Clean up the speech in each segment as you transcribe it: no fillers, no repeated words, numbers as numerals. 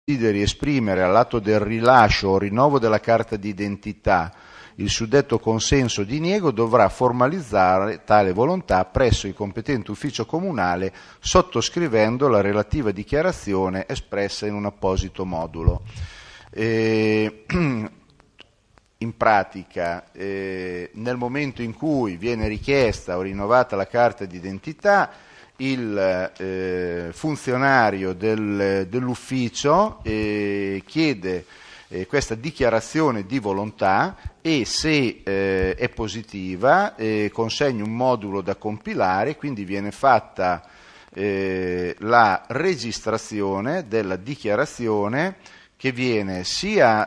desideri esprimere all'atto del rilascio o rinnovo della carta d'identità il suddetto consenso di diniego, dovrà formalizzare tale volontà presso il competente ufficio comunale sottoscrivendo la relativa dichiarazione espressa in un apposito modulo. In pratica, nel momento in cui viene richiesta o rinnovata la carta d'identità, il funzionario dell'ufficio chiede questa dichiarazione di volontà e se è positiva consegna un modulo da compilare, quindi viene fatta la registrazione della dichiarazione che viene sia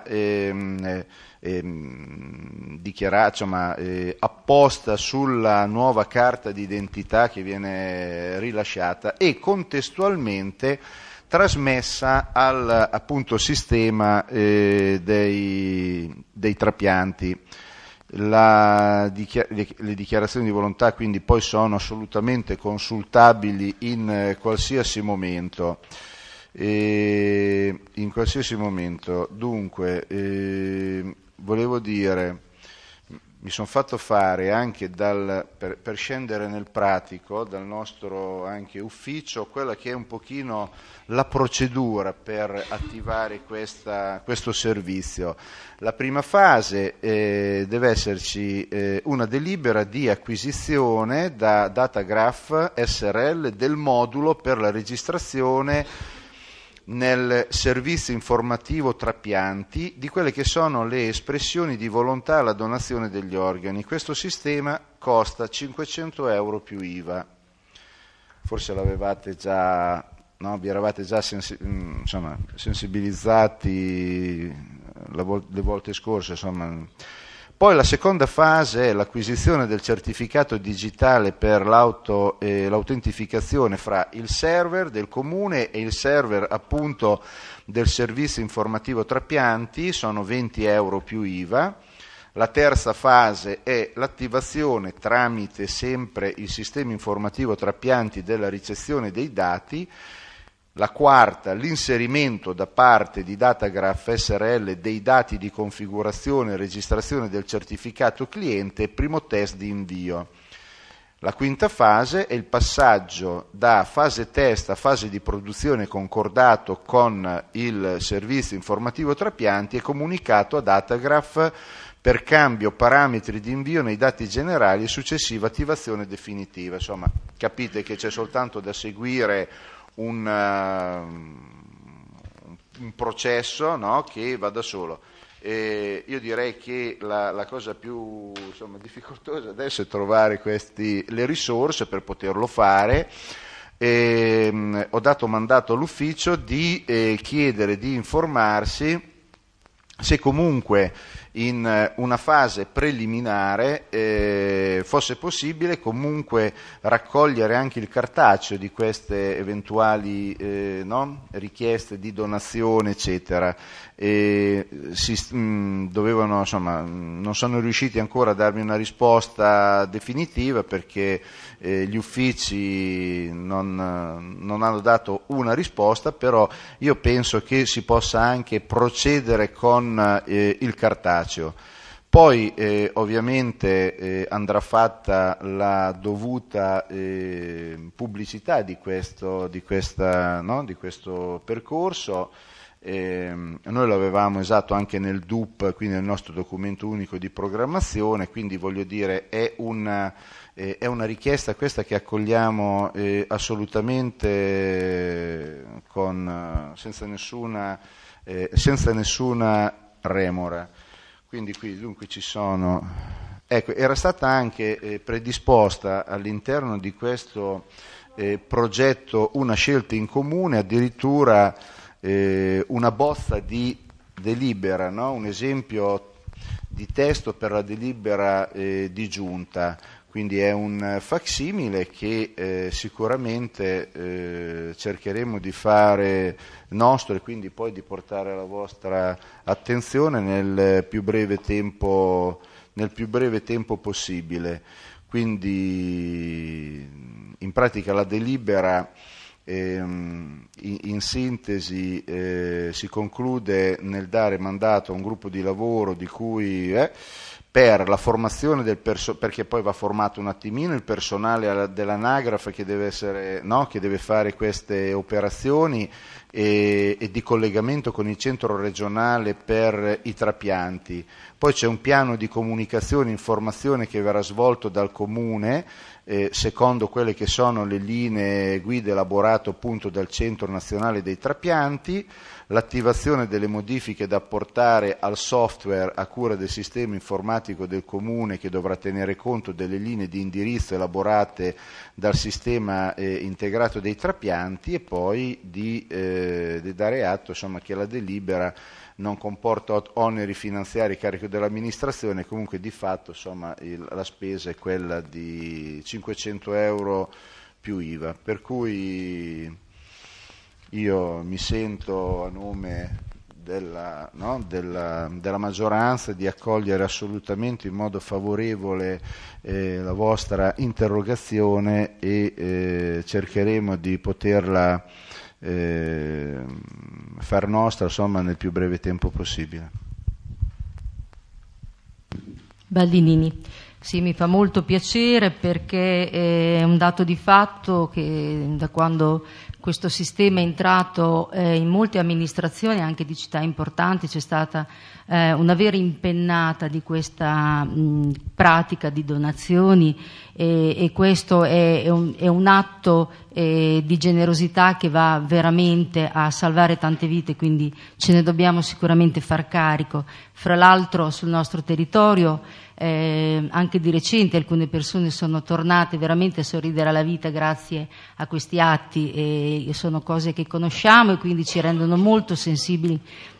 apposta sulla nuova carta d'identità che viene rilasciata e contestualmente trasmessa al appunto sistema dei trapianti. Le dichiarazioni di volontà quindi poi sono assolutamente consultabili in qualsiasi momento. In qualsiasi momento. Dunque, volevo dire, mi sono fatto fare anche per scendere nel pratico dal nostro anche ufficio quella che è un pochino la procedura per attivare questo servizio. La prima fase deve esserci una delibera di acquisizione da Datagraph SRL del modulo per la registrazione nel servizio informativo trapianti di quelle che sono le espressioni di volontà alla donazione degli organi. Questo sistema costa 500 euro più IVA. Forse l'avevate già, no? Vi eravate già sensibilizzati le volte scorse, insomma. Poi la seconda fase è l'acquisizione del certificato digitale per l'autentificazione fra il server del comune e il server appunto del servizio informativo trapianti, sono 20 euro più IVA. La terza fase è l'attivazione tramite sempre il sistema informativo trapianti della ricezione dei dati. La quarta, l'inserimento da parte di Datagraph SRL dei dati di configurazione e registrazione del certificato cliente e primo test di invio. La quinta fase è il passaggio da fase test a fase di produzione concordato con il servizio informativo trapianti e comunicato a Datagraph per cambio parametri di invio nei dati generali e successiva attivazione definitiva. Insomma, capite che c'è soltanto da seguire un processo, no, che va da solo. Io direi che la cosa più difficoltosa adesso è trovare le risorse per poterlo fare. Ho dato mandato all'ufficio di chiedere di informarsi se comunque in una fase preliminare fosse possibile comunque raccogliere anche il cartaceo di queste eventuali richieste di donazione, eccetera. Dovevano, insomma, non sono riusciti ancora a darmi una risposta definitiva perché gli uffici non hanno dato una risposta, però io penso che si possa anche procedere con il cartaceo. Poi ovviamente andrà fatta la dovuta pubblicità di questo percorso. Noi lo avevamo usato anche nel DUP, quindi nel nostro documento unico di programmazione, quindi voglio dire è una richiesta questa che accogliamo assolutamente senza nessuna remora. Quindi qui dunque ci sono. Ecco, era stata anche predisposta all'interno di questo progetto una scelta in comune, addirittura una bozza di delibera, no? Un esempio di testo per la delibera di giunta. Quindi è un facsimile che sicuramente cercheremo di fare nostro e quindi poi di portare alla vostra attenzione nel più breve tempo possibile. Quindi in pratica la delibera In sintesi si conclude nel dare mandato a un gruppo di lavoro di cui per la formazione del perché poi va formato un attimino il personale dell'anagrafe che deve essere, no, che deve fare queste operazioni e di collegamento con il centro regionale per i trapianti. Poi c'è un piano di comunicazione e informazione che verrà svolto dal comune secondo quelle che sono le linee guida elaborate appunto dal Centro Nazionale dei Trapianti, l'attivazione delle modifiche da apportare al software a cura del sistema informatico del comune che dovrà tenere conto delle linee di indirizzo elaborate dal sistema integrato dei trapianti, e poi di dare atto, insomma, che la delibera non comporta oneri finanziari a carico dell'amministrazione. Comunque di fatto, insomma, la spesa è quella di 500 euro più IVA, per cui io mi sento a nome della maggioranza di accogliere assolutamente in modo favorevole la vostra interrogazione e cercheremo di poterla far nostra, insomma, nel più breve tempo possibile. Baldinini. Sì, mi fa molto piacere, perché è un dato di fatto che da quando questo sistema è entrato in molte amministrazioni, anche di città importanti, c'è stata una vera impennata di questa pratica di donazioni, e questo è un atto di generosità che va veramente a salvare tante vite, quindi ce ne dobbiamo sicuramente far carico. Fra l'altro sul nostro territorio anche di recente alcune persone sono tornate veramente a sorridere alla vita grazie a questi atti, e sono cose che conosciamo e quindi ci rendono molto sensibili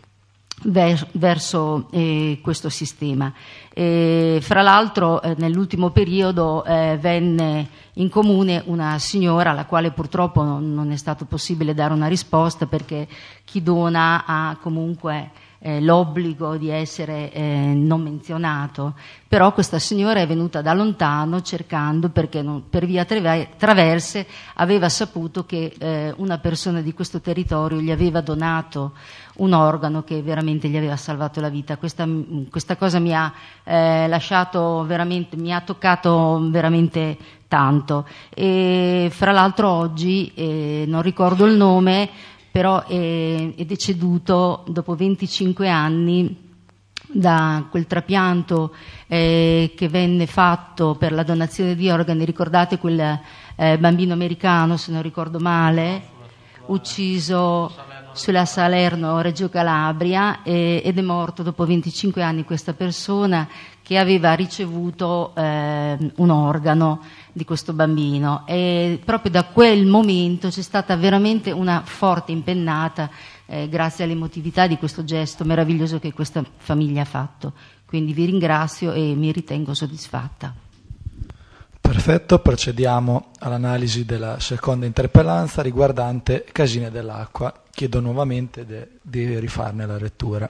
verso questo sistema. Fra l'altro nell'ultimo periodo venne in comune una signora alla quale purtroppo non è stato possibile dare una risposta, perché chi dona ha comunque l'obbligo di essere non menzionato, però questa signora è venuta da lontano cercando, perché per via traverse aveva saputo che una persona di questo territorio gli aveva donato un organo che veramente gli aveva salvato la vita. Questa cosa mi ha lasciato veramente, mi ha toccato veramente tanto. E fra l'altro oggi non ricordo il nome, però è deceduto dopo 25 anni da quel trapianto che venne fatto per la donazione di organi. Ricordate quel bambino americano, se non ricordo male, ucciso sulla Salerno-Reggio Calabria, ed è morto dopo 25 anni questa persona che aveva ricevuto un organo di questo bambino, e proprio da quel momento c'è stata veramente una forte impennata grazie all'emotività di questo gesto meraviglioso che questa famiglia ha fatto. Quindi vi ringrazio e mi ritengo soddisfatta. Perfetto, procediamo all'analisi della seconda interpellanza riguardante Casine dell'Acqua. Chiedo nuovamente di rifarne la lettura.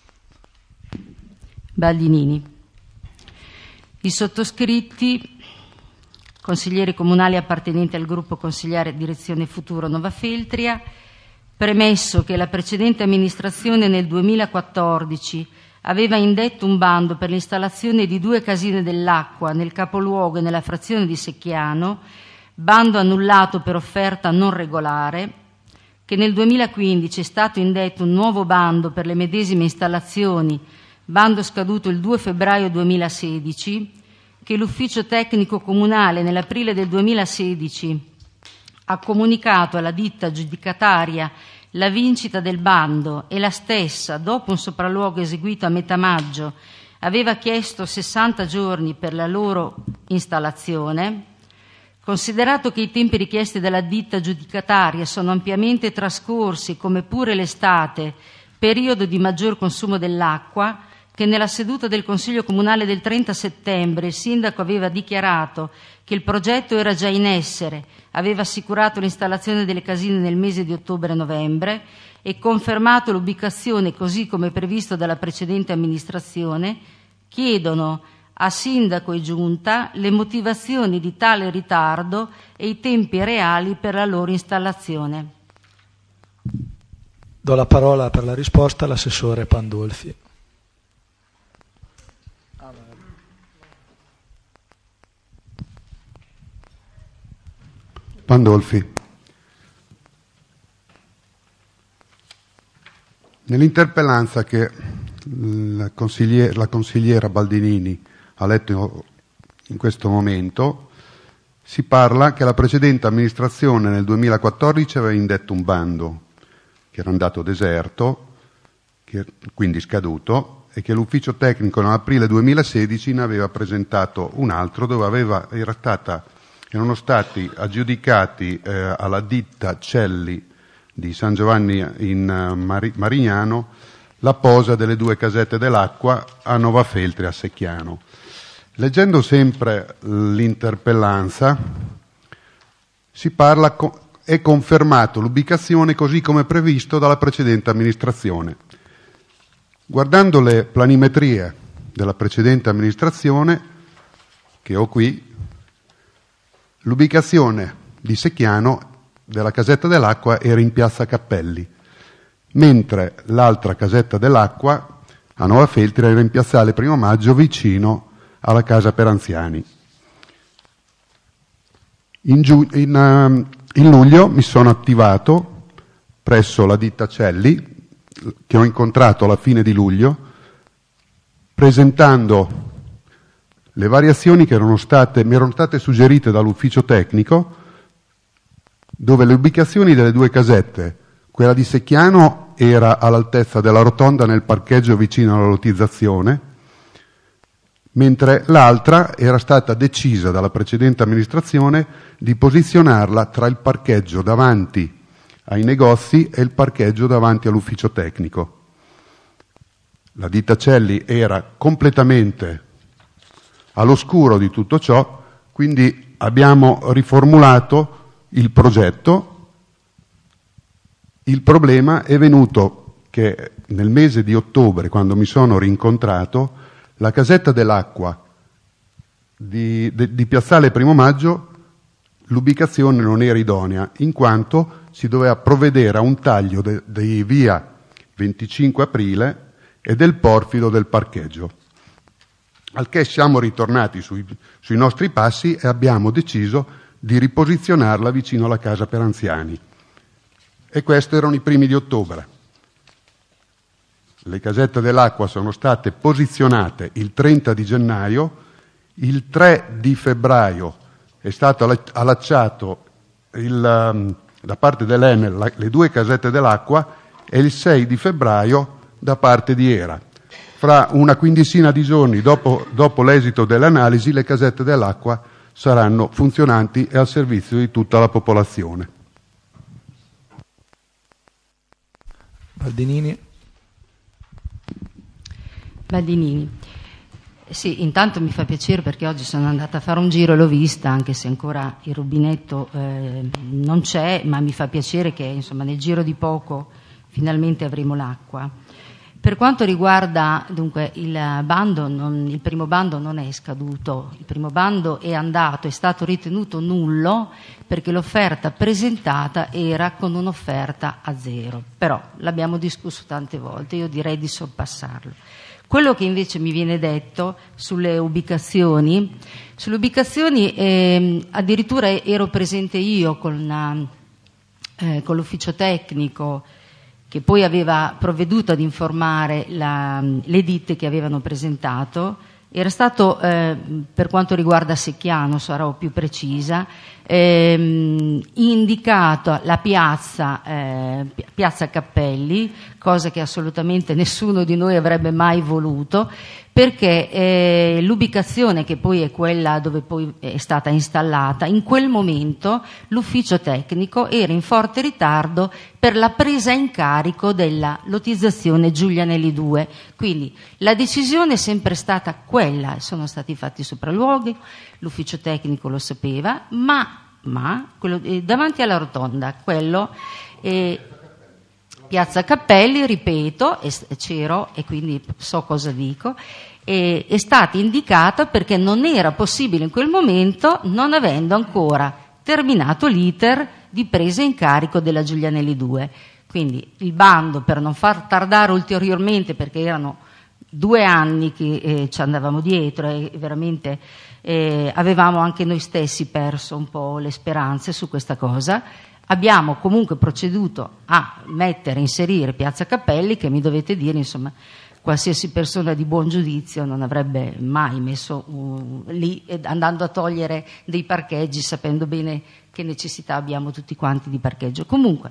Baldinini. I sottoscritti, consiglieri comunali appartenenti al gruppo consigliare Direzione Futuro Nova Feltria, premesso che la precedente amministrazione nel 2014 aveva indetto un bando per l'installazione di 2 casine dell'acqua nel capoluogo e nella frazione di Secchiano, bando annullato per offerta non regolare, che nel 2015 è stato indetto un nuovo bando per le medesime installazioni, bando scaduto il 2 febbraio 2016, che l'ufficio tecnico comunale nell'aprile del 2016 ha comunicato alla ditta aggiudicataria la vincita del bando, e la stessa, dopo un sopralluogo eseguito a metà maggio, aveva chiesto 60 giorni per la loro installazione. Considerato che i tempi richiesti dalla ditta aggiudicataria sono ampiamente trascorsi, come pure l'estate, periodo di maggior consumo dell'acqua, che nella seduta del Consiglio Comunale del 30 settembre il sindaco aveva dichiarato che il progetto era già in essere, aveva assicurato l'installazione delle casine nel mese di ottobre-novembre e confermato l'ubicazione così come previsto dalla precedente amministrazione, chiedono a sindaco e giunta le motivazioni di tale ritardo e i tempi reali per la loro installazione. Do la parola per la risposta all'assessore Pandolfi. Pandolfi. Nell'interpellanza che la consigliera Baldinini ha letto in questo momento si parla che la precedente amministrazione nel 2014 aveva indetto un bando che era andato deserto, quindi scaduto, e che l'ufficio tecnico nell'aprile 2016 ne aveva presentato un altro dove erano stati aggiudicati alla ditta Celli di San Giovanni in Marignano la posa delle 2 casette dell'acqua a Novafeltri a Secchiano. Leggendo sempre l'interpellanza si parla è confermato l'ubicazione così come previsto dalla precedente amministrazione. Guardando le planimetrie della precedente amministrazione che ho qui, l'ubicazione di Secchiano della casetta dell'acqua era in piazza Cappelli, mentre l'altra casetta dell'acqua a Novafeltri era in piazzale Primo Maggio vicino alla casa per anziani. In luglio mi sono attivato presso la ditta Celli, che ho incontrato alla fine di luglio, presentando le variazioni che mi erano state suggerite dall'ufficio tecnico, dove le ubicazioni delle 2 casette, quella di Secchiano era all'altezza della rotonda nel parcheggio vicino alla lottizzazione, mentre l'altra era stata decisa dalla precedente amministrazione di posizionarla tra il parcheggio davanti ai negozi e il parcheggio davanti all'ufficio tecnico. La ditta Celli era completamente all'oscuro di tutto ciò, quindi abbiamo riformulato il progetto. Il problema è venuto che nel mese di ottobre, quando mi sono rincontrato, la casetta dell'acqua di piazzale Primo Maggio, l'ubicazione non era idonea, in quanto si doveva provvedere a un taglio di via 25 aprile e del porfido del parcheggio. Al che siamo ritornati sui nostri passi e abbiamo deciso di riposizionarla vicino alla casa per anziani. E questi erano i primi di ottobre. Le casette dell'acqua sono state posizionate il 30 di gennaio, il 3 di febbraio è stato allacciato da parte dell'Enel le 2 casette dell'acqua e il 6 di febbraio da parte di ERA. Fra una quindicina di giorni dopo l'esito delle analisi le casette dell'acqua saranno funzionanti e al servizio di tutta la popolazione. Baldinini. Sì, intanto mi fa piacere perché oggi sono andata a fare un giro e l'ho vista, anche se ancora il rubinetto non c'è, ma mi fa piacere che insomma nel giro di poco finalmente avremo l'acqua. Per quanto riguarda dunque il primo bando non è scaduto, il primo bando è stato ritenuto nullo perché l'offerta presentata era con un'offerta a 0, però l'abbiamo discusso tante volte, io direi di sorpassarlo. Quello che invece mi viene detto sulle ubicazioni addirittura ero presente io con l'ufficio tecnico che poi aveva provveduto ad informare le ditte che avevano presentato. Era stato, per quanto riguarda Secchiano, sarò più precisa, indicata la piazza Cappelli, cosa che assolutamente nessuno di noi avrebbe mai voluto, perché l'ubicazione, che poi è quella dove poi è stata installata, in quel momento l'ufficio tecnico era in forte ritardo per la presa in carico della lottizzazione Giulianelli 2. Quindi la decisione è sempre stata quella, sono stati fatti sopralluoghi, l'ufficio tecnico lo sapeva, ma quello, davanti alla rotonda, quello Piazza Cappelli, ripeto, c'ero e quindi so cosa dico, è stata indicata perché non era possibile in quel momento, non avendo ancora terminato l'iter di presa in carico della Giulianelli 2. Quindi il bando, per non far tardare ulteriormente, perché erano 2 anni che ci andavamo dietro e veramente avevamo anche noi stessi perso un po' le speranze su questa cosa, abbiamo comunque proceduto a inserire Piazza Cappelli, che mi dovete dire, insomma, qualsiasi persona di buon giudizio non avrebbe mai messo lì, andando a togliere dei parcheggi, sapendo bene che necessità abbiamo tutti quanti di parcheggio. Comunque,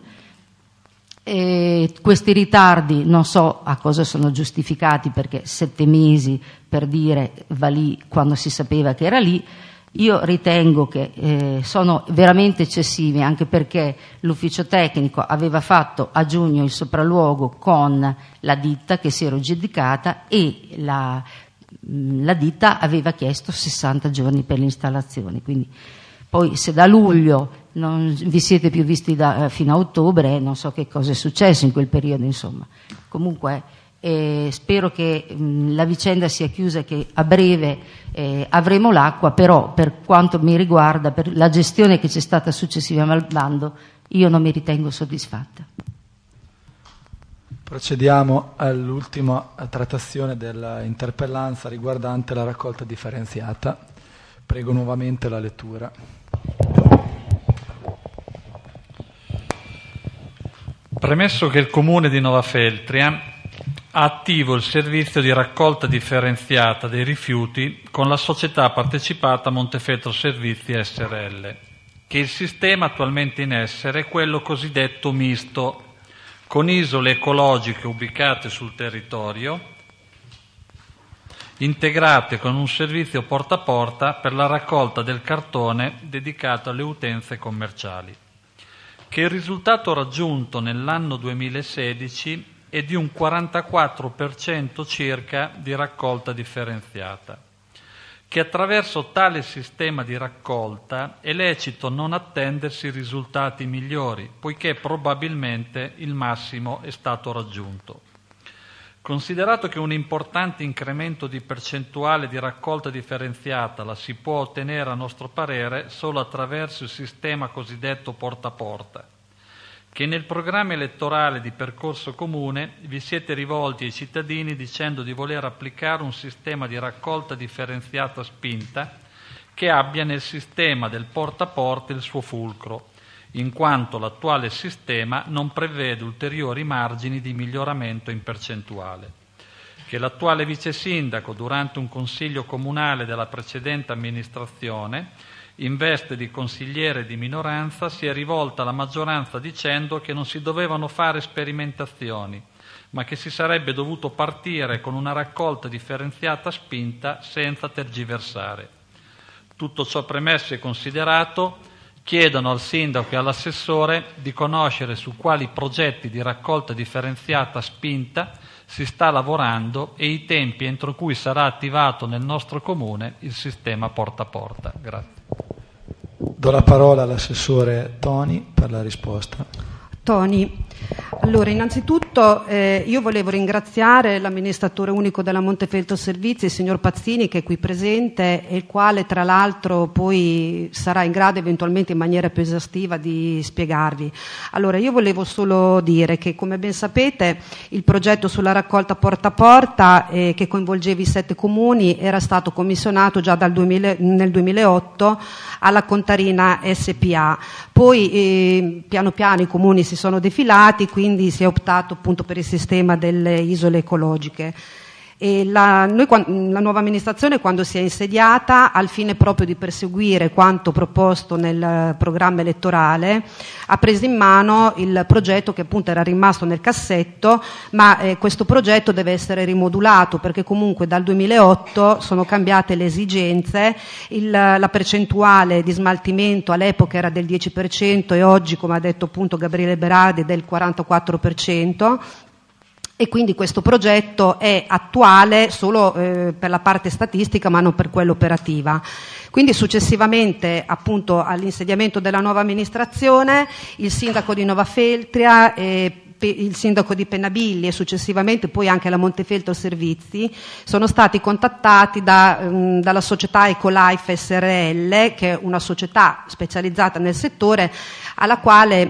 questi ritardi non so a cosa sono giustificati, perché 7 mesi per dire va lì quando si sapeva che era lì, io ritengo che sono veramente eccessivi, anche perché l'ufficio tecnico aveva fatto a giugno il sopralluogo con la ditta che si era aggiudicata e la ditta aveva chiesto 60 giorni per l'installazione. Quindi poi se da luglio non vi siete più visti fino a ottobre, non so che cosa è successo in quel periodo, insomma. Comunque spero che la vicenda sia chiusa e che a breve avremo l'acqua, però per quanto mi riguarda, per la gestione che c'è stata successiva al bando, io non mi ritengo soddisfatta. Procediamo all'ultima trattazione dell'interpellanza riguardante la raccolta differenziata. Prego nuovamente la lettura. Premesso che il Comune di Novafeltria ha attivo il servizio di raccolta differenziata dei rifiuti con la società partecipata Montefeltro Servizi SRL, che il sistema attualmente in essere è quello cosiddetto misto, con isole ecologiche ubicate sul territorio, integrate con un servizio porta a porta per la raccolta del cartone dedicato alle utenze commerciali, che il risultato raggiunto nell'anno 2016 è di un 44% circa di raccolta differenziata, che attraverso tale sistema di raccolta è lecito non attendersi risultati migliori, poiché probabilmente il massimo è stato raggiunto. Considerato che un importante incremento di percentuale di raccolta differenziata la si può ottenere, a nostro parere, solo attraverso il sistema cosiddetto porta a porta, che nel programma elettorale di Percorso Comune vi siete rivolti ai cittadini dicendo di voler applicare un sistema di raccolta differenziata spinta che abbia nel sistema del porta a porta il suo fulcro, in quanto l'attuale sistema non prevede ulteriori margini di miglioramento in percentuale, che l'attuale vice sindaco, durante un consiglio comunale della precedente amministrazione, in veste di consigliere di minoranza, si è rivolta alla maggioranza dicendo che non si dovevano fare sperimentazioni, ma che si sarebbe dovuto partire con una raccolta differenziata spinta senza tergiversare. Tutto ciò premesso e considerato, chiedono al sindaco e all'assessore di conoscere su quali progetti di raccolta differenziata spinta si sta lavorando e i tempi entro cui sarà attivato nel nostro comune il sistema porta a porta. Grazie. Do la parola all'assessore Toni per la risposta. Toni, allora innanzitutto io volevo ringraziare l'amministratore unico della Montefeltro Servizi, il signor Pazzini, che è qui presente e il quale tra l'altro poi sarà in grado eventualmente in maniera più esaustiva di spiegarvi. Allora io volevo solo dire che, come ben sapete, il progetto sulla raccolta porta a porta che coinvolgeva i 7 comuni era stato commissionato già nel 2008 alla Contarina SPA. Poi piano piano i comuni si sono defilati, quindi si è optato appunto per il sistema delle isole ecologiche. E la nuova amministrazione, quando si è insediata, al fine proprio di perseguire quanto proposto nel programma elettorale, ha preso in mano il progetto che appunto era rimasto nel cassetto, ma questo progetto deve essere rimodulato, perché comunque dal 2008 sono cambiate le esigenze, la percentuale di smaltimento all'epoca era del 10% e oggi, come ha detto appunto Gabriele Berardi, è del 44%. E quindi questo progetto è attuale solo per la parte statistica, ma non per quella operativa. Quindi successivamente appunto all'insediamento della nuova amministrazione, il sindaco di Novafeltria il sindaco di Penabilli e successivamente poi anche la Montefeltro Servizi sono stati contattati dalla società Ecolife SRL, che è una società specializzata nel settore, alla quale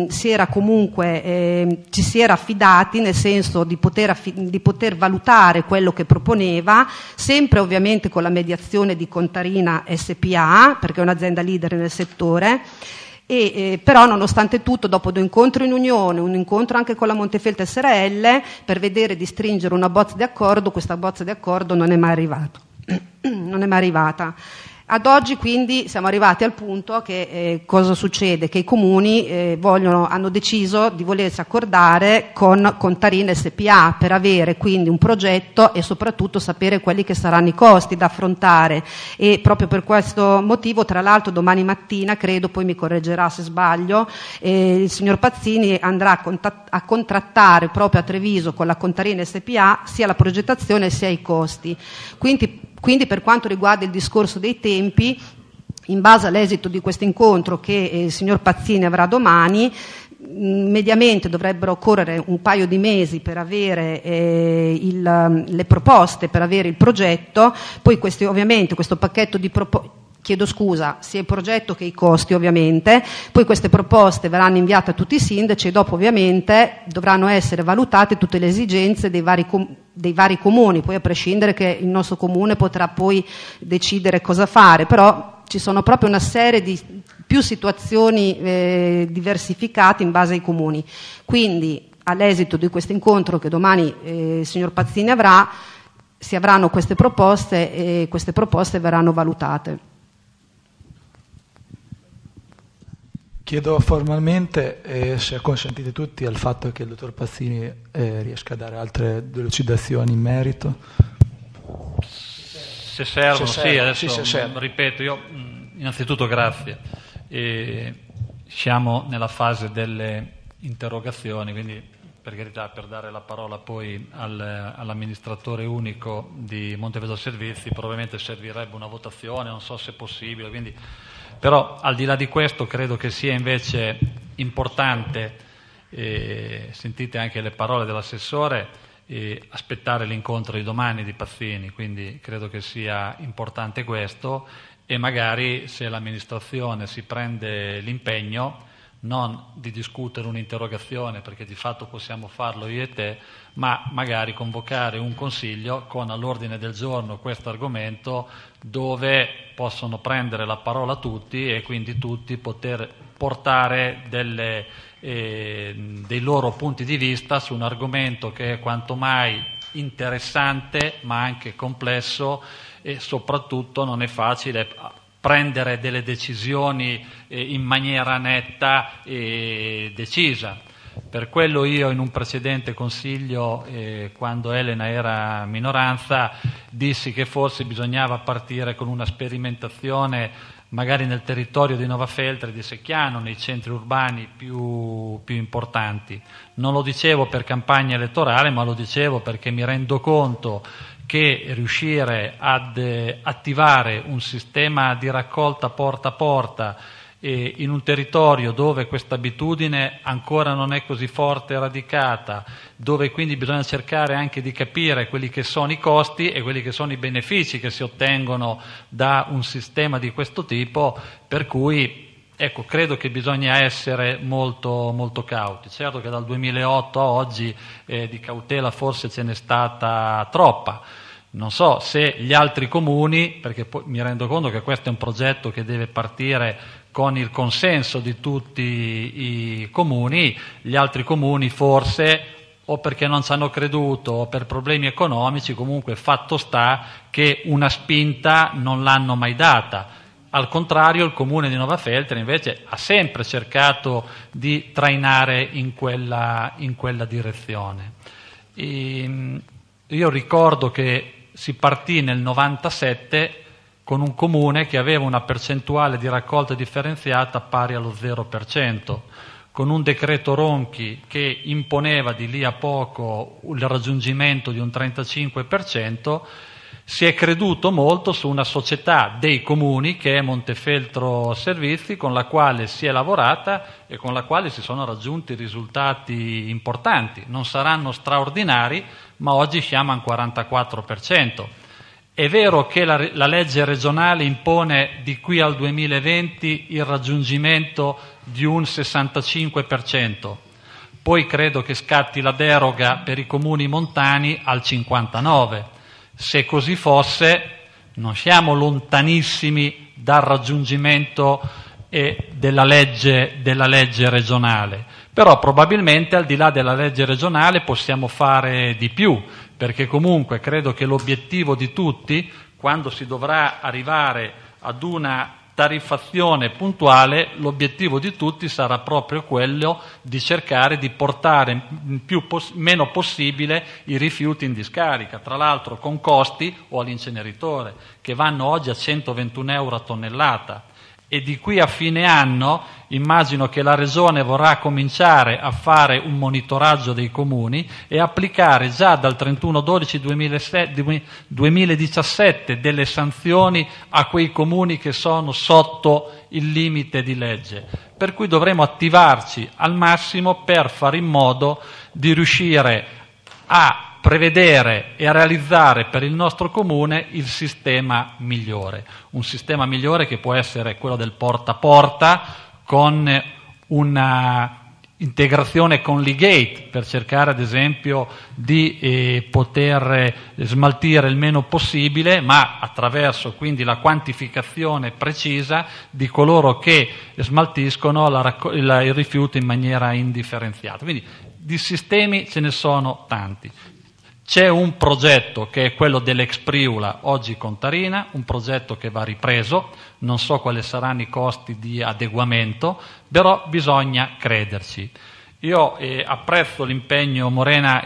ci si era affidati, nel senso di poter valutare quello che proponeva, sempre ovviamente con la mediazione di Contarina SPA, perché è un'azienda leader nel settore. Però nonostante tutto, dopo 2 incontri in Unione, un incontro anche con la Montefeltro SRL per vedere di stringere una bozza di accordo, questa bozza di accordo non è mai arrivata. Ad oggi quindi siamo arrivati al punto che cosa succede? Che i comuni hanno deciso di volersi accordare con Contarina SPA per avere quindi un progetto e soprattutto sapere quelli che saranno i costi da affrontare, e proprio per questo motivo, tra l'altro domani mattina, credo, poi mi correggerà se sbaglio, il signor Pazzini andrà a contrattare proprio a Treviso con la Contarina SPA sia la progettazione sia i costi. Quindi per quanto riguarda il discorso dei tempi, in base all'esito di questo incontro che il signor Pazzini avrà domani, mediamente dovrebbero occorrere un paio di mesi per avere le proposte, per avere il progetto. Poi ovviamente questo pacchetto di proposte, chiedo scusa, sia il progetto che i costi ovviamente, poi queste proposte verranno inviate a tutti i sindaci e dopo ovviamente dovranno essere valutate tutte le esigenze dei vari comuni, poi a prescindere che il nostro comune potrà poi decidere cosa fare, però ci sono proprio una serie di più situazioni diversificate in base ai comuni. Quindi all'esito di questo incontro che domani il signor Pazzini avrà, si avranno queste proposte e queste proposte verranno valutate. Chiedo formalmente, se consentite tutti, al fatto che il dottor Pazzini riesca a dare altre delucidazioni in merito. Se servono, sì, adesso ripeto, io innanzitutto grazie. Siamo nella fase delle interrogazioni, quindi per carità, per dare la parola poi all'amministratore unico di Montefeltro Servizi, probabilmente servirebbe una votazione, non so se è possibile, quindi. Però al di là di questo credo che sia invece importante, sentite anche le parole dell'assessore, aspettare l'incontro di domani di Pazzini, quindi credo che sia importante questo, e magari se l'amministrazione si prende l'impegno non di discutere un'interrogazione, perché di fatto possiamo farlo io e te, ma magari convocare un consiglio con all'ordine del giorno questo argomento, dove possono prendere la parola tutti e quindi tutti poter portare dei loro punti di vista su un argomento che è quanto mai interessante ma anche complesso, e soprattutto non è facile prendere delle decisioni in maniera netta e decisa. Per quello io in un precedente consiglio, quando Elena era minoranza, dissi che forse bisognava partire con una sperimentazione magari nel territorio di Novafeltre, di Secchiano, nei centri urbani più importanti. Non lo dicevo per campagna elettorale, ma lo dicevo perché mi rendo conto che riuscire ad attivare un sistema di raccolta porta a porta in un territorio dove questa abitudine ancora non è così forte e radicata, dove quindi bisogna cercare anche di capire quelli che sono i costi e quelli che sono i benefici che si ottengono da un sistema di questo tipo, per cui ecco, credo che bisogna essere molto, molto cauti. Certo che dal 2008 a oggi di cautela forse ce n'è stata troppa. Non so se gli altri comuni, perché poi mi rendo conto che questo è un progetto che deve partire con il consenso di tutti i comuni, gli altri comuni forse o perché non ci hanno creduto o per problemi economici, comunque fatto sta che una spinta non l'hanno mai data. Al contrario, il comune di Novafeltre invece ha sempre cercato di trainare in quella direzione. Io ricordo che si partì nel 97 con un comune che aveva una percentuale di raccolta differenziata pari allo 0%, con un decreto Ronchi che imponeva di lì a poco il raggiungimento di un 35%. Si è creduto molto su una società dei comuni che è Montefeltro Servizi, con la quale si è lavorata e con la quale si sono raggiunti risultati importanti. Non saranno straordinari, ma oggi siamo al 44%. È vero che la legge regionale impone di qui al 2020 il raggiungimento di un 65%, poi credo che scatti la deroga per i comuni montani al 59%. Se così fosse, non siamo lontanissimi dal raggiungimento della legge regionale, però probabilmente al di là della legge regionale possiamo fare di più, perché comunque credo che l'obiettivo di tutti, quando si dovrà arrivare ad una tariffazione puntuale, l'obiettivo di tutti sarà proprio quello di cercare di portare meno possibile i rifiuti in discarica, tra l'altro con costi o all'inceneritore che vanno oggi a 121 euro a tonnellata. E di qui a fine anno immagino che la Regione vorrà cominciare a fare un monitoraggio dei comuni e applicare già dal 31/12/2017 delle sanzioni a quei comuni che sono sotto il limite di legge. Per cui dovremo attivarci al massimo per fare in modo di riuscire a prevedere e a realizzare per il nostro comune il sistema migliore. Un sistema migliore che può essere quello del porta a porta, con una integrazione con l'e-gate per cercare ad esempio di poter smaltire il meno possibile, ma attraverso quindi la quantificazione precisa di coloro che smaltiscono il rifiuto in maniera indifferenziata. Quindi di sistemi ce ne sono tanti. C'è un progetto che è quello dell'ex Priula, oggi Contarina, un progetto che va ripreso, non so quali saranno i costi di adeguamento, però bisogna crederci. Io apprezzo l'impegno, Morena,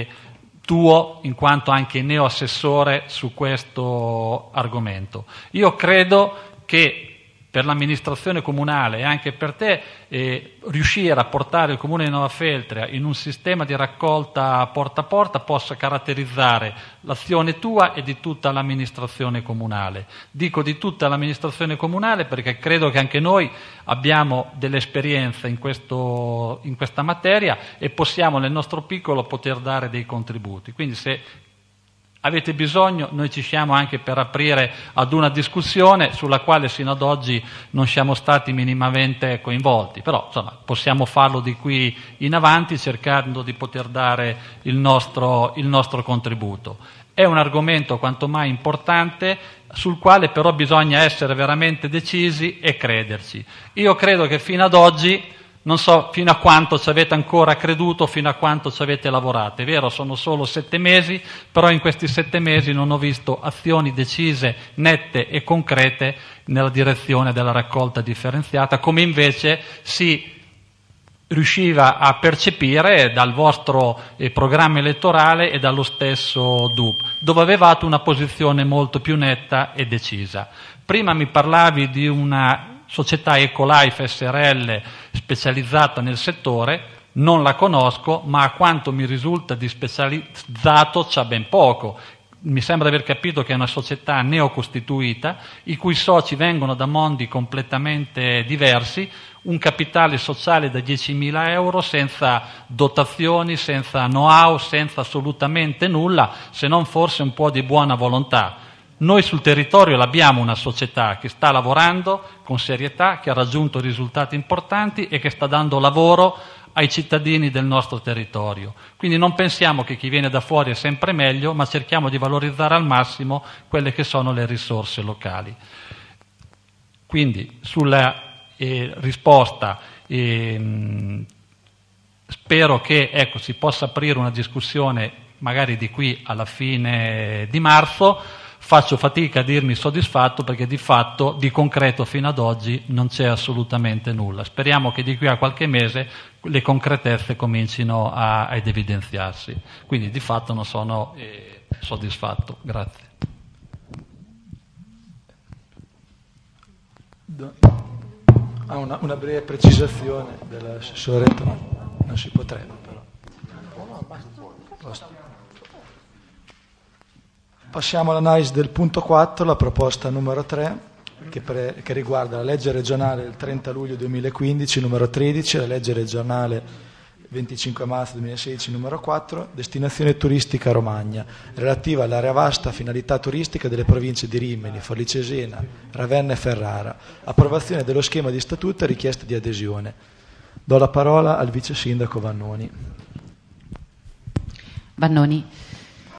tuo, in quanto anche neoassessore su questo argomento. Io credo che per l'amministrazione comunale e anche per te riuscire a portare il comune di Novafeltria in un sistema di raccolta porta a porta possa caratterizzare l'azione tua e di tutta l'amministrazione comunale. Dico di tutta l'amministrazione comunale perché credo che anche noi abbiamo dell'esperienza in questa materia e possiamo nel nostro piccolo poter dare dei contributi. Quindi se avete bisogno, noi ci siamo anche per aprire ad una discussione sulla quale sino ad oggi non siamo stati minimamente coinvolti, però insomma, possiamo farlo di qui in avanti cercando di poter dare il nostro contributo. È un argomento quanto mai importante sul quale però bisogna essere veramente decisi e crederci. Io credo che fino ad oggi, non so fino a quanto ci avete ancora creduto, fino a quanto ci avete lavorato. È vero, sono solo 7 mesi, però in questi 7 mesi non ho visto azioni decise, nette e concrete nella direzione della raccolta differenziata, come invece si riusciva a percepire dal vostro programma elettorale e dallo stesso DUP, dove avevate una posizione molto più netta e decisa. Prima mi parlavi di una società Ecolife SRL specializzata nel settore, non la conosco, ma a quanto mi risulta di specializzato c'ha ben poco. Mi sembra di aver capito che è una società neocostituita, i cui soci vengono da mondi completamente diversi, un capitale sociale da 10.000 euro, senza dotazioni, senza know-how, senza assolutamente nulla, se non forse un po' di buona volontà. Noi sul territorio l'abbiamo una società che sta lavorando con serietà, che ha raggiunto risultati importanti e che sta dando lavoro ai cittadini del nostro territorio. Quindi non pensiamo che chi viene da fuori è sempre meglio, ma cerchiamo di valorizzare al massimo quelle che sono le risorse locali. Quindi sulla risposta spero che si possa aprire una discussione magari di qui alla fine di marzo. Faccio fatica a dirmi soddisfatto perché di fatto, di concreto fino ad oggi, non c'è assolutamente nulla. Speriamo che di qui a qualche mese le concretezze comincino ad evidenziarsi. Quindi di fatto non sono soddisfatto. Grazie. Una breve precisazione dell'assessore, non si potrebbe però. Passiamo all'analisi del punto 4, la proposta numero 3, che riguarda la legge regionale del 30 luglio 2015, numero 13, la legge regionale 25 marzo 2016, numero 4, destinazione turistica Romagna, relativa all'area vasta finalità turistica delle province di Rimini, Forlì Cesena, Ravenna e Ferrara, approvazione dello schema di statuto e richiesta di adesione. Do la parola al vice sindaco Vannoni. Vannoni.